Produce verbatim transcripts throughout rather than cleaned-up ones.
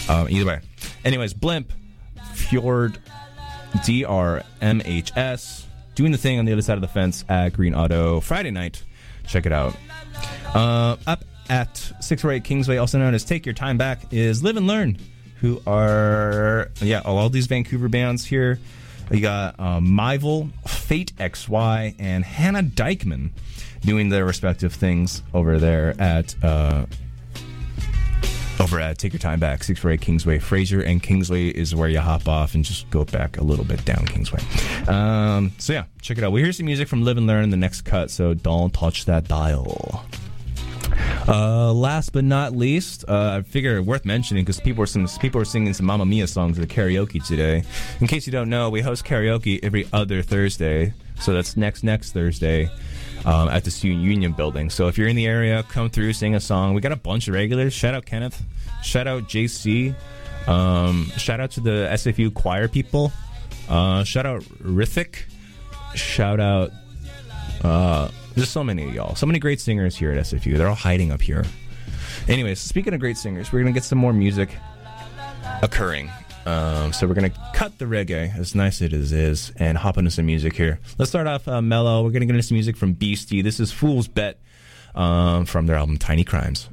Um, either way. Anyways, Blimp, Fjord, D R M H S, doing the thing on the other side of the fence at Green Auto Friday night. Check it out. Uh, up at six forty-eight Kingsway, also known as Take Your Time Back, is Live and Learn, who are, yeah, all these Vancouver bands here. You got um, Myval, Fate X Y, and Hannah Dykeman doing their respective things over there at uh, over at Take Your Time Back, six forty-eight Kingsway. Fraser and Kingsway is where you hop off and just go back a little bit down Kingsway. Um, so yeah, check it out. We'll hear some music from Live and Learn in the next cut, so don't touch that dial. Uh, last but not least, uh, I figure worth mentioning because people were some people were singing some Mamma Mia songs at the karaoke today. In case you don't know, we host karaoke every other Thursday, so that's next next Thursday um, at the Student Union Building. So if you're in the area, come through, sing a song. We got a bunch of regulars. Shout out Kenneth. Shout out J C. Um, shout out to the S F U choir people. Uh, shout out Rithik. Shout out. Uh, There's so many of y'all. So many great singers here at S F U. They're all hiding up here. Anyways, speaking of great singers, we're going to get some more music occurring. Um, so we're going to cut the reggae, as nice it is, is, and hop into some music here. Let's start off uh, mellow. We're going to get into some music from Beastie. This is Fool's Bet um, from their album Tiny Crimes.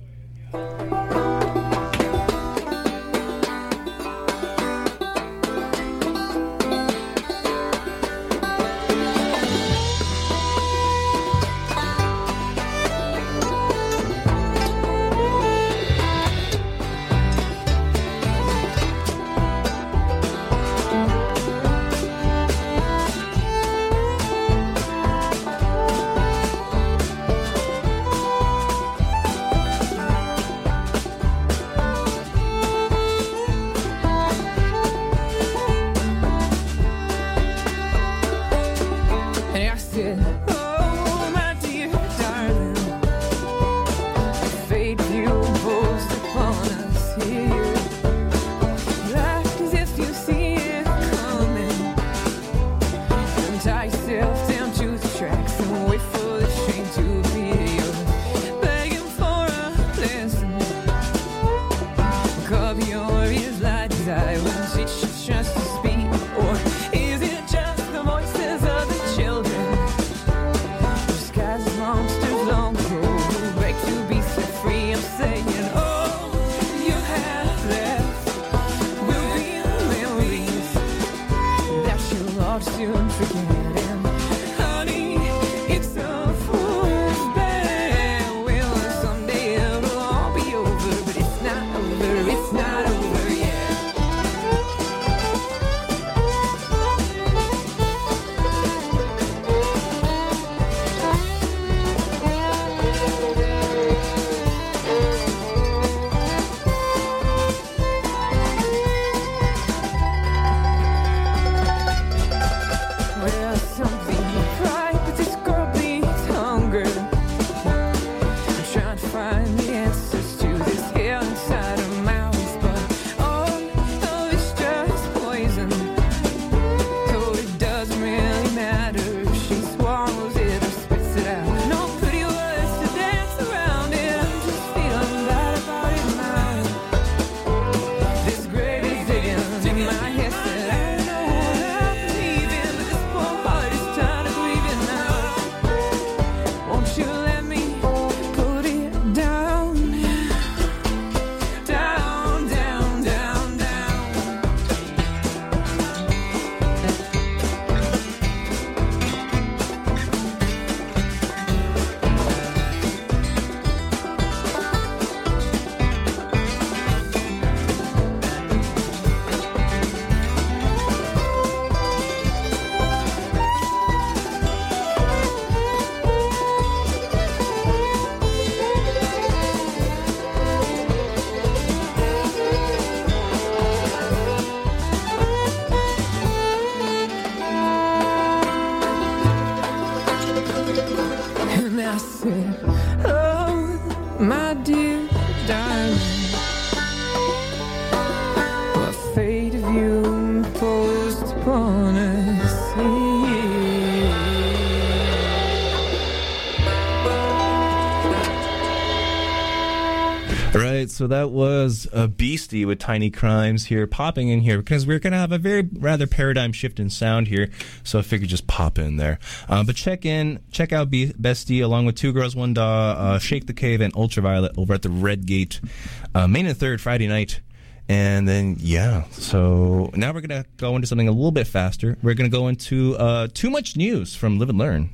so that was a Beastie with Tiny Crimes here, popping in here because we're going to have a very rather paradigm shift in sound here, so I figured just pop in there. Uh, but check in, check out Be- Bestie along with Two Girls, One Daw, uh, Shake the Cave, and Ultraviolet over at the Red Gate, uh, Main and Third Friday night. And then, yeah, so now we're going to go into something a little bit faster. We're going to go into uh, Too Much News from Live and Learn.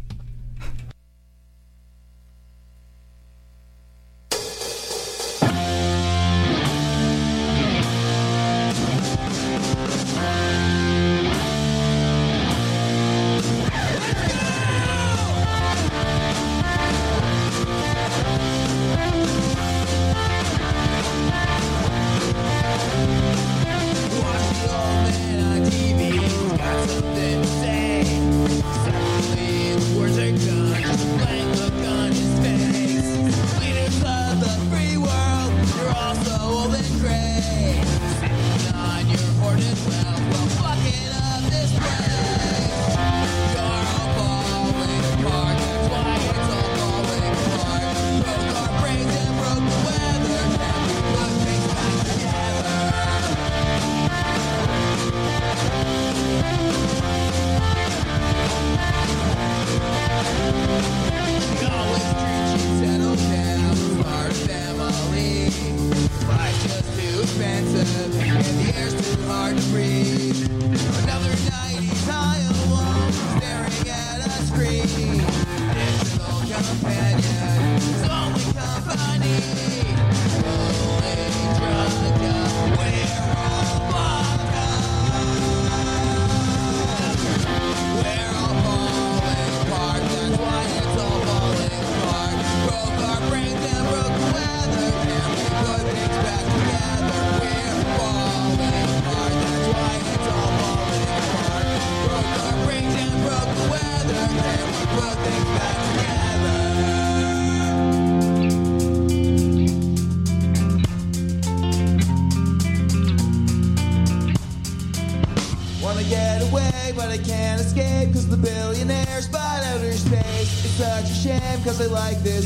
Cause I like this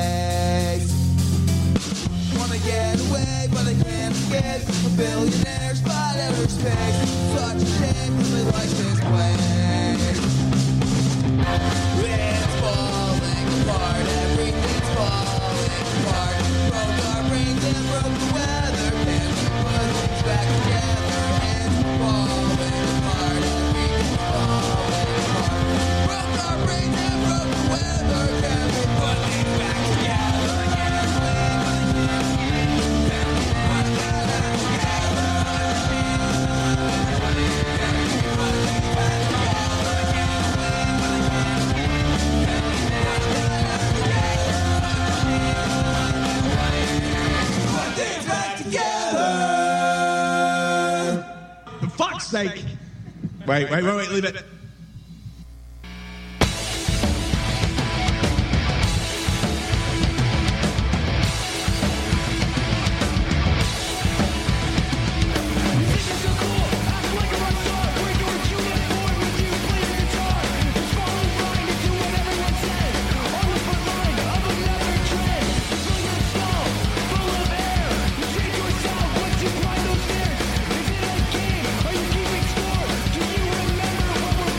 place. Wanna get away, but I can't escape. A billionaire spot outer space. Such a shame, cause I like this place. It's falling apart, everything's falling apart. Broke our brains and broke the weather. Can we put things back together? It's falling apart, everything's falling apart. Broke our brains and broke the weather. Can we put things back together? For fuck's sake! Wait, wait, wait, wait, leave it. Are you keeping score? Do you remember what we're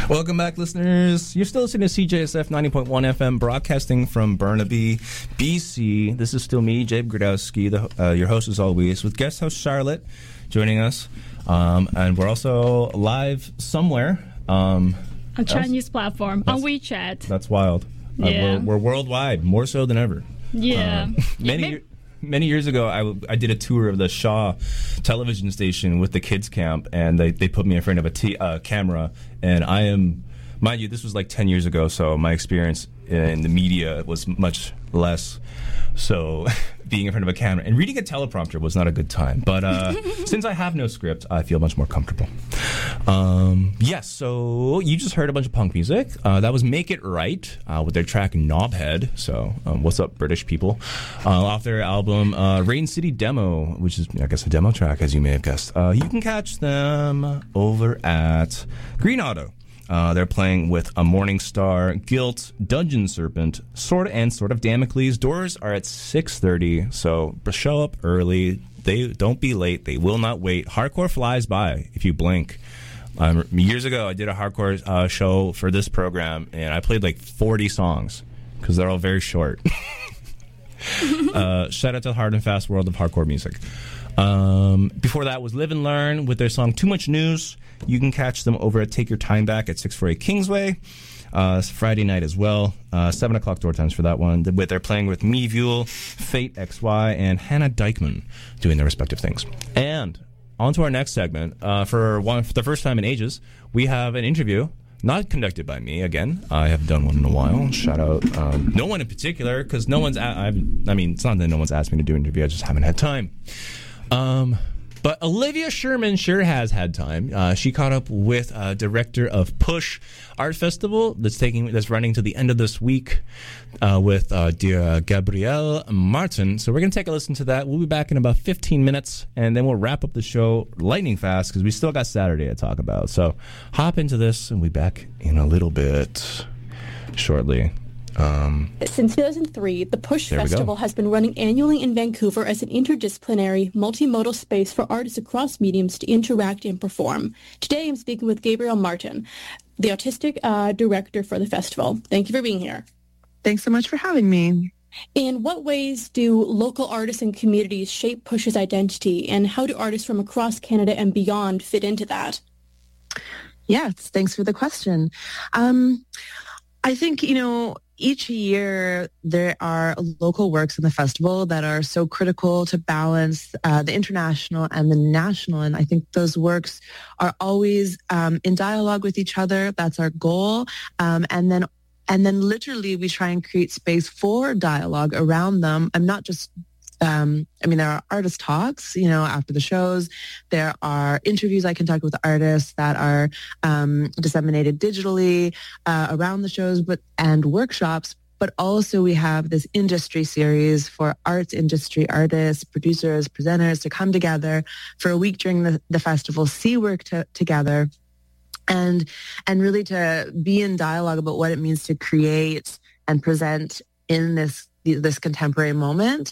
Welcome back, listeners. You're still listening to C J S F ninety point one F M, broadcasting from Burnaby, B C. This is still me, Jabe Gradowski, the, uh, your host as always, with guest host Charlotte joining us. Um, and we're also live somewhere. Um, on Chinese platform, on WeChat. That's wild. Yeah. Uh, we're, we're worldwide, more so than ever. Yeah. Uh, many yeah, many years ago, I, w- I did a tour of the Shaw television station with the kids camp, and they, they put me in front of a t- uh, camera. And I am, mind you, this was like ten years ago, so my experience in the media was much less. So being in front of a camera and reading a teleprompter was not a good time. But uh, since I have no script, I feel much more comfortable. Um, yes, so you just heard a bunch of punk music. Uh, that was Make It Right uh, with their track Knobhead. So um, what's up, British people? Uh, off their album uh, Rain City Demo, which is, I guess, a demo track, as you may have guessed. Uh, you can catch them over at Green Auto. Uh, they're playing with A Morning Star, Guilt, Dungeon Serpent, Sword and Sword of Damocles. Doors are at six thirty, so show up early. They don't be late. They will not wait. Hardcore flies by if you blink. Um, years ago, I did a hardcore uh, show for this program, and I played like forty songs because they're all very short. uh, shout out to the hard and fast world of hardcore music. Um, before that was Live and Learn with their song Too Much News. You can catch them over at Take Your Time Back at six forty-eight Kingsway. Uh, it's Friday night as well. Uh, seven o'clock door times for that one. They're playing with Me Vuel, Fate X Y, and Hannah Dykman doing their respective things. And on to our next segment. Uh, for, one, for the first time in ages, we have an interview. Not conducted by me, again. I haven't done one in a while. Shout out. Um, no one in particular, because no one's... A- I've, I mean, it's not that no one's asked me to do an interview. I just haven't had time. Um... But Olivia Sherman sure has had time. Uh, she caught up with uh, director of Push Art Festival that's taking that's running to the end of this week uh, with uh, dear Gabrielle Martin. So we're going to take a listen to that. We'll be back in about fifteen minutes, and then we'll wrap up the show lightning fast because we still got Saturday to talk about. So hop into this, and we'll be back in a little bit shortly. Um, Since two thousand three, the Push There we go. Festival has been running annually in Vancouver as an interdisciplinary, multimodal space for artists across mediums to interact and perform. Today I'm speaking with Gabrielle Martin, the artistic uh, director for the festival. Thank you for being here. Thanks so much for having me. In what ways do local artists and communities shape Push's identity, and how do artists from across Canada and beyond fit into that? Yes, thanks for the question. Um, I think, you know, each year there are local works in the festival that are so critical to balance uh, the international and the national. And I think those works are always um, in dialogue with each other. That's our goal. Um, and then and then literally we try and create space for dialogue around them. I'm not just Um, I mean, there are artist talks, you know, after the shows. There are interviews I conduct with artists that are um, disseminated digitally uh, around the shows, but and workshops. But also we have this industry series for arts industry artists, producers, presenters to come together for a week during the, the festival, see work to, together, and and really to be in dialogue about what it means to create and present in this this contemporary moment.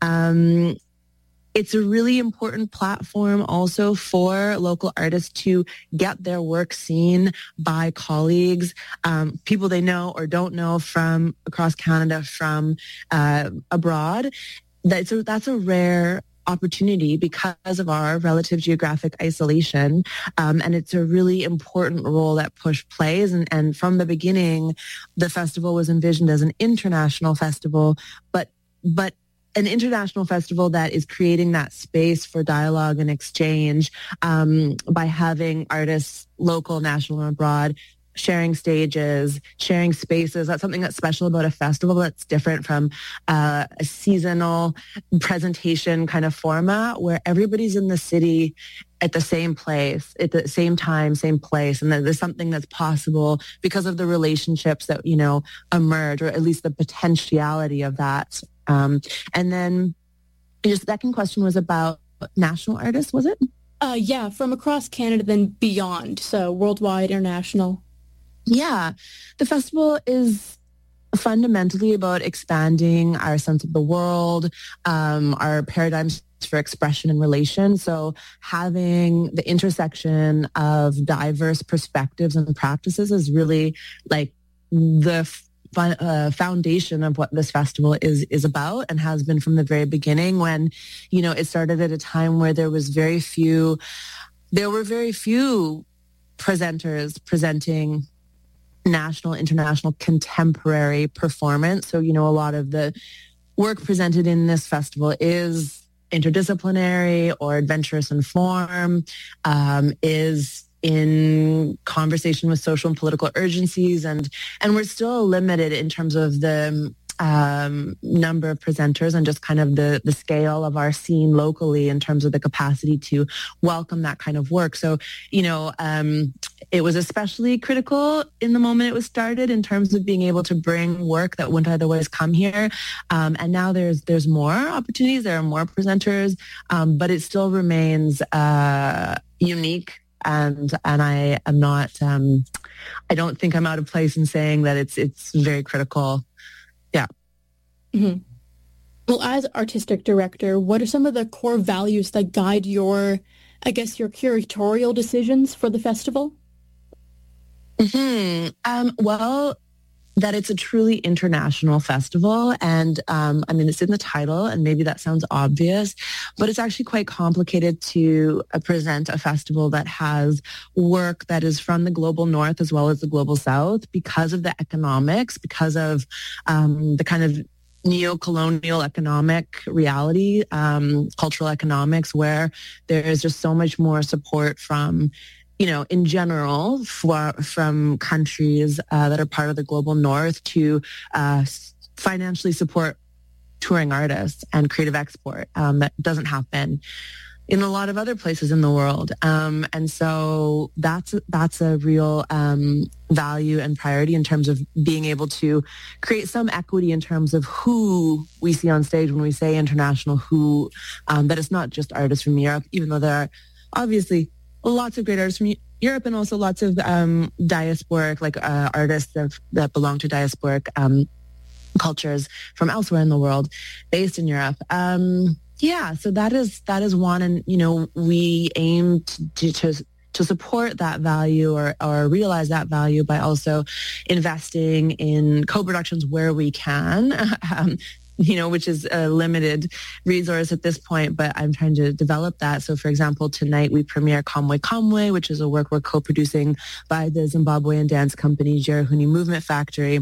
Um, it's a really important platform also for local artists to get their work seen by colleagues, um, people they know or don't know from across Canada, from uh, abroad. That's a, that's a rare opportunity because of our relative geographic isolation. Um, and it's a really important role that Push plays. And, and from the beginning, the festival was envisioned as an international festival, but but an international festival that is creating that space for dialogue and exchange um, by having artists, local, national, and abroad, sharing stages, sharing spaces. That's something that's special about a festival that's different from uh, a seasonal presentation kind of format where everybody's in the city at the same place, at the same time, same place. And there's something that's possible because of the relationships that, you know, emerge, or at least the potentiality of that. Um, and then your second question was about national artists, was it? Uh, yeah, from across Canada then beyond, so worldwide, international. Yeah, the festival is fundamentally about expanding our sense of the world, um, our paradigms for expression and relation. So having the intersection of diverse perspectives and practices is really like the Uh, foundation of what this festival is is about, and has been from the very beginning. When, you know, it started at a time where there was very few, there were very few presenters presenting national, international, contemporary performance. So, you know, a lot of the work presented in this festival is interdisciplinary or adventurous in form, um, is in conversation with social and political urgencies, and and we're still limited in terms of the um, number of presenters and just kind of the the scale of our scene locally in terms of the capacity to welcome that kind of work. So, you know, um, it was especially critical in the moment it was started in terms of being able to bring work that wouldn't otherwise come here. Um, and now there's there's more opportunities, there are more presenters, um, but it still remains uh, unique. And and I am not, um, I don't think I'm out of place in saying that it's it's very critical. Yeah. Mm-hmm. Well, as artistic director, what are some of the core values that guide your, I guess, your curatorial decisions for the festival? Mm-hmm. Um, well, that it's a truly international festival. And um, I mean, it's in the title, and maybe that sounds obvious, but it's actually quite complicated to uh, present a festival that has work that is from the global north as well as the global south, because of the economics, because of um, the kind of neo-colonial economic reality, um, cultural economics, where there is just so much more support from, you know, in general, for, from countries uh, that are part of the global north to uh, financially support touring artists and creative export. Um, that doesn't happen in a lot of other places in the world. Um, and so that's that's a real um, value and priority in terms of being able to create some equity in terms of who we see on stage when we say international, who, um, that it's not just artists from Europe, even though there are obviously lots of great artists from Europe, and also lots of um, diasporic, like uh, artists that, that belong to diasporic um, cultures from elsewhere in the world, based in Europe. Um, yeah, so that is that is one, and you know, we aim to to, to support that value or or realize that value by also investing in co-productions where we can. um, you know, which is a limited resource at this point, but I'm trying to develop that. So, for example, tonight we premiere Kamwe Kamwe, which is a work we're co-producing by the Zimbabwean dance company Jerahuni Movement Factory.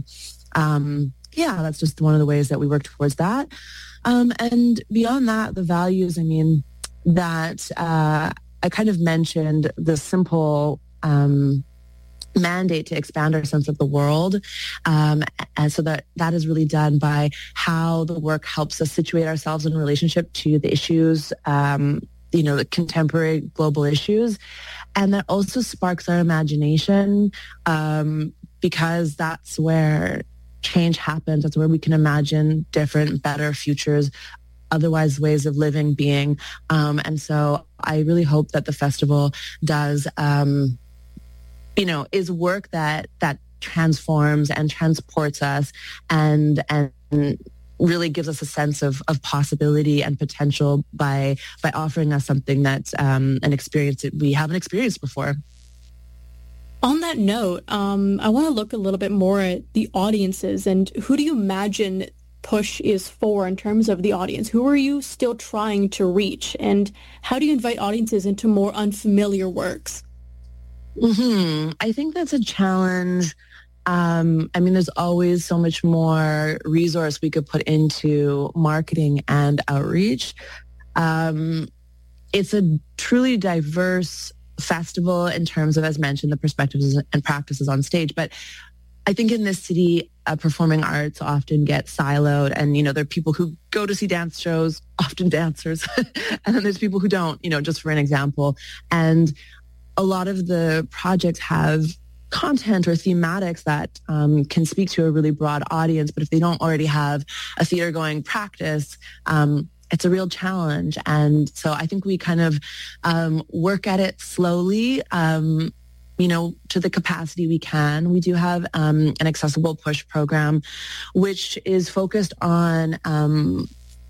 Um, yeah, that's just one of the ways that we work towards that. Um, and beyond that, the values, I mean, that uh, I kind of mentioned the simple um mandate to expand our sense of the world. Um, and so that that is really done by how the work helps us situate ourselves in relationship to the issues, um, you know, the contemporary global issues. And that also sparks our imagination, um, because that's where change happens. That's where we can imagine different, better futures, otherwise ways of living, being. Um, and so I really hope that the festival does um, you know, is work that that transforms and transports us and and really gives us a sense of, of possibility and potential by by offering us something that's um, an experience that we haven't experienced before. On that note, um, I want to look a little bit more at the audiences, and who do you imagine Push is for in terms of the audience? Who are you still trying to reach, and how do you invite audiences into more unfamiliar works? Mm-hmm. I think that's a challenge. Um, I mean, there's always so much more resource we could put into marketing and outreach. Um, it's a truly diverse festival in terms of, as mentioned, the perspectives and practices on stage. But I think in this city, uh, performing arts often get siloed, and, you know, there are people who go to see dance shows, often dancers, and then there's people who don't, you know, just for an example. And a lot of the projects have content or thematics that um, can speak to a really broad audience, but if they don't already have a theater-going practice, um, it's a real challenge. And so I think we kind of um, work at it slowly, um, you know, to the capacity we can. We do have um, an Accessible Push program, which is focused on um,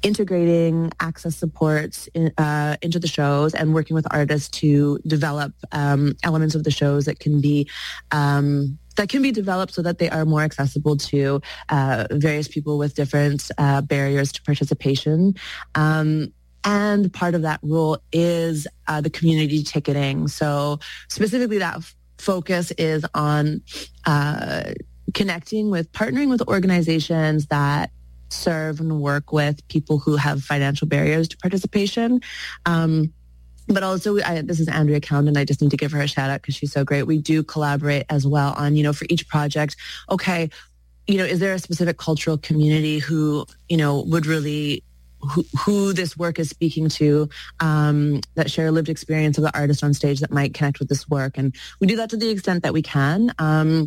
integrating access supports in, uh, into the shows and working with artists to develop um, elements of the shows that can be um, that can be developed so that they are more accessible to uh, various people with different uh, barriers to participation. Um, and part of that role is uh, the community ticketing. So specifically that f- focus is on uh, connecting with, partnering with organizations that serve and work with people who have financial barriers to participation. Um, But also, I, this is Andrea Cowden. I just need to give her a shout out because she's so great. We do collaborate as well on, you know, for each project, okay, you know, is there a specific cultural community who, you know, would really, who, who this work is speaking to, um, that share a lived experience of the artist on stage that might connect with this work. And we do that to the extent that we can. Um,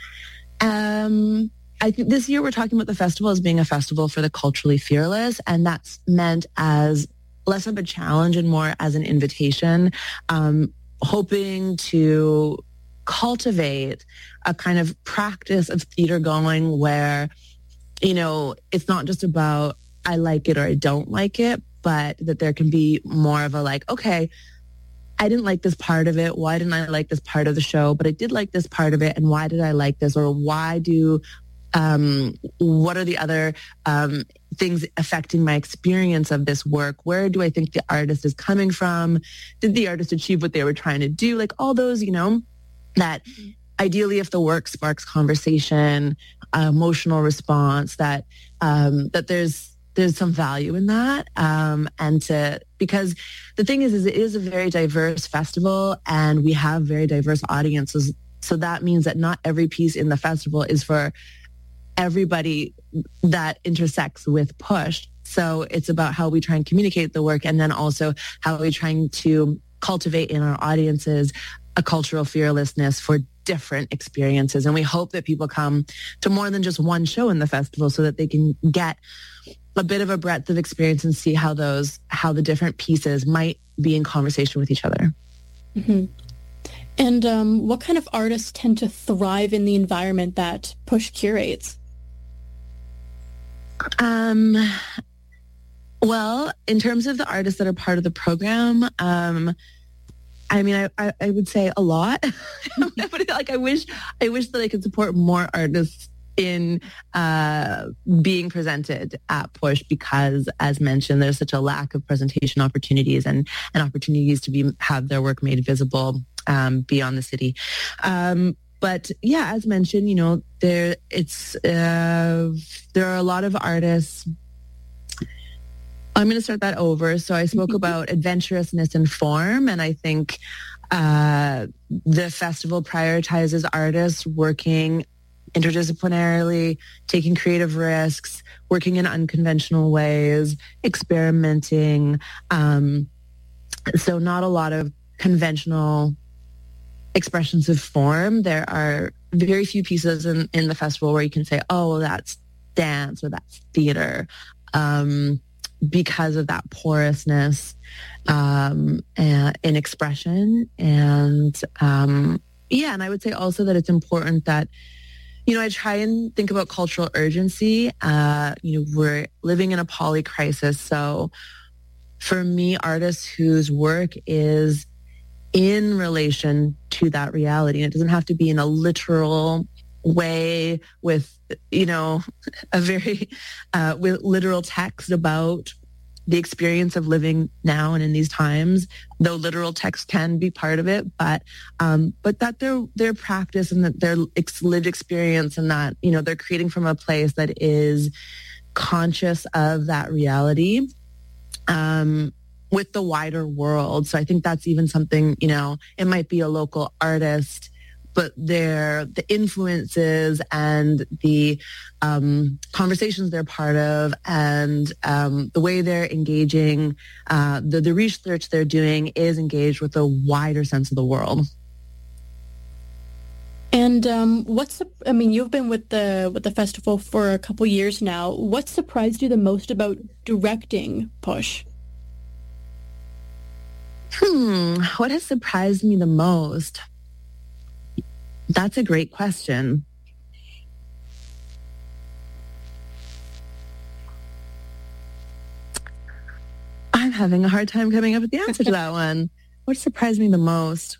um, I think this year we're talking about the festival as being a festival for the culturally fearless, and that's meant as less of a challenge and more as an invitation, um, hoping to cultivate a kind of practice of theater going where, you know, it's not just about I like it or I don't like it, but that there can be more of a like, okay, I didn't like this part of it. Why didn't I like this part of the show? But I did like this part of it. And why did I like this? Or why do Um, what are the other um, things affecting my experience of this work? Where do I think the artist is coming from? Did the artist achieve what they were trying to do? Like all those, you know, that ideally if the work sparks conversation, uh, emotional response, that um, that there's there's some value in that. Um, and to, because the thing is, is it is a very diverse festival and we have very diverse audiences. So that means that not every piece in the festival is for everybody that intersects with Push. So it's about how we try and communicate the work, and then also how we're trying to cultivate in our audiences a cultural fearlessness for different experiences. And we hope that people come to more than just one show in the festival so that they can get a bit of a breadth of experience and see how those, how the different pieces might be in conversation with each other. Mm-hmm. And um, what kind of artists tend to thrive in the environment that Push curates? Um, well, in terms of the artists that are part of the program, um, I mean, I, I, I would say a lot. But like, I wish, I wish that I could support more artists in uh, being presented at Push, because, as mentioned, there's such a lack of presentation opportunities and, and opportunities to be have their work made visible um, beyond the city. Um, But yeah, as mentioned, you know, there it's uh, there are a lot of artists. I'm going to start that over. So I spoke about adventurousness and form, and I think uh, the festival prioritizes artists working interdisciplinarily, taking creative risks, working in unconventional ways, experimenting. Um, so not a lot of conventional expressions of form. There are very few pieces in, in the festival where you can say, oh, well, that's dance or that's theater, um, because of that porousness um, and, in expression. And um, yeah, and I would say also that it's important that, you know, I try and think about cultural urgency. Uh, you know, we're living in a poly crisis. So for me, artists whose work is in relation to that reality, and it doesn't have to be in a literal way with, you know, a very uh, with literal text about the experience of living now and in these times, though literal text can be part of it, but um, but that their their practice and that their ex- lived experience, and that, you know, they're creating from a place that is conscious of that reality um, with the wider world. So I think that's even something, you know, it might be a local artist, but their the influences and the um, conversations they're part of, and um, the way they're engaging, uh, the, the research they're doing is engaged with a wider sense of the world. And um, what's the, I mean, you've been with the with the festival for a couple years now. What surprised you the most about directing Push? Hmm, what has surprised me the most? That's a great question. having a hard time coming up with the answer to that one. What surprised me the most?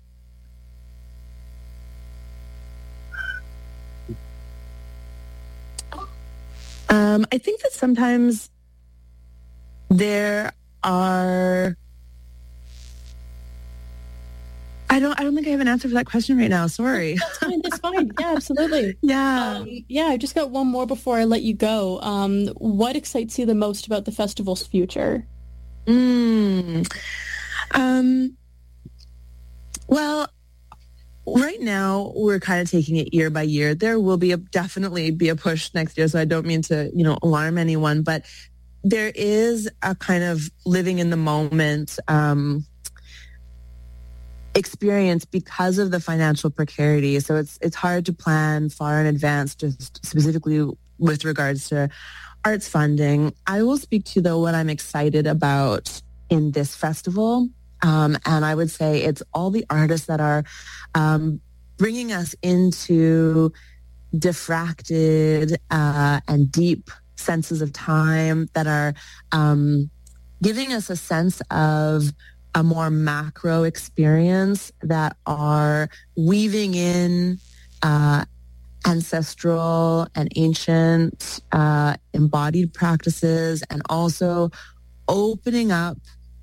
Um, I think that sometimes there are. I don't. I don't think I have an answer for that question right now. Sorry. That's fine. That's fine. Yeah, absolutely. Yeah. Um, yeah, I just got one more before I let you go. Um, what excites you the most about the festival's future? Mm. Um. Well, right now we're kind of taking it year by year. There will be a definitely be a push next year, so I don't mean to, you know, alarm anyone, but there is a kind of living in the moment um, experience because of the financial precarity. So it's it's hard to plan far in advance, just specifically with regards to arts funding. I will speak to, though, what I'm excited about in this festival. Um, and I would say it's all the artists that are um, bringing us into diffracted uh, and deep senses of time that are um, giving us a sense of a more macro experience, that are weaving in uh, ancestral and ancient uh, embodied practices, and also opening up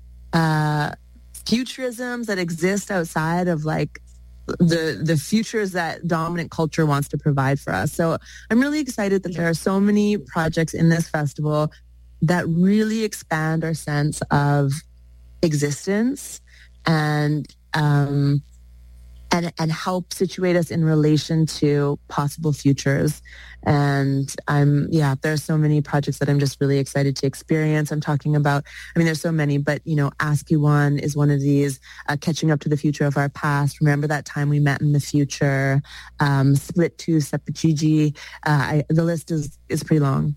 uh, futurisms that exist outside of like the the futures that dominant culture wants to provide for us. So I'm really excited that there are so many projects in this festival that really expand our sense of existence and um, and and help situate us in relation to possible futures. And I'm, yeah, there are so many projects that I'm just really excited to experience. I'm talking about, I mean, there's so many, but, you know, Ask You One is one of these, uh, Catching Up to the Future of Our Past. Remember that time we met in the future, um, Split Two, Sepachiji. Uh, I, the list is, is pretty long.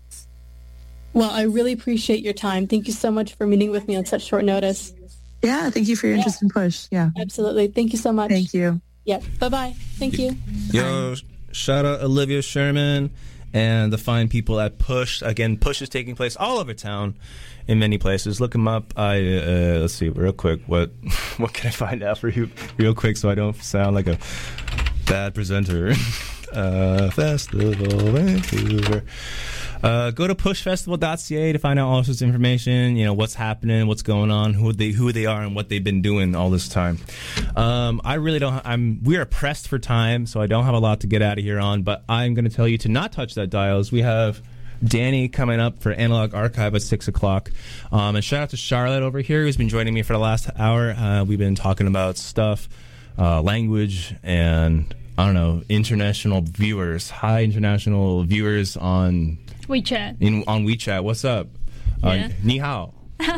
Well, I really appreciate your time. Thank you so much for meeting with me on such short notice. Yeah, thank you for your Yeah. interest in Push. Yeah. Absolutely. Thank you so much. Thank you. Yeah. Bye-bye. Thank you. Yo, shout out Olivia Sherman and the fine people at Push. Again, Push is taking place all over town in many places. Look them up. I uh, let's see real quick. What what can I find out for you real quick so I don't sound like a bad presenter? uh, Festival Vancouver. Uh, go to push festival dot c a to find out all sorts of information, you know, what's happening, what's going on, who they who they are, and what they've been doing all this time. Um, I really don't, I'm, we are pressed for time, so I don't have a lot to get out of here on, but I'm going to tell you to not touch that dial, as we have Danny coming up for Analog Archive at six o'clock. Um, and shout out to Charlotte over here, who's been joining me for the last hour. Uh, we've been talking about stuff, uh, language, and, I don't know, international viewers, high international viewers on WeChat. In, on WeChat. What's up? Uh, Yeah. Ni hao.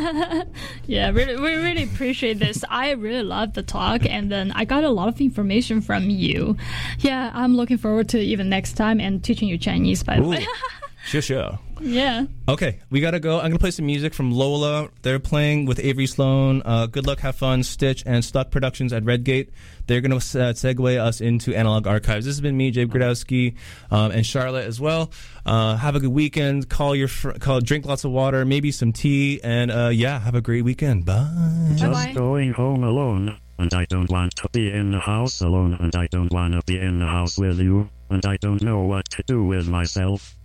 Yeah, really, we really appreciate this. I really love the talk, and then I got a lot of information from you. Yeah, I'm looking forward to even next time and teaching you Chinese, by the Ooh. way. Sure, sure. Yeah. Okay, we gotta go. I'm gonna play some music from Lola. They're playing with Avery Sloan, uh, Good Luck, Have Fun, Stitch, and Stuck Productions at Redgate. They're gonna uh, segue us into Analog Archives. This has been me, Jake Gradowski, um, and Charlotte as well. Uh, have a good weekend. Call your fr- call. Drink lots of water, maybe some tea, and uh, yeah, have a great weekend. Bye. Bye-bye. Just going home alone, and I don't want to be in the house alone, and I don't want to be in the house with you, and I don't know what to do with myself.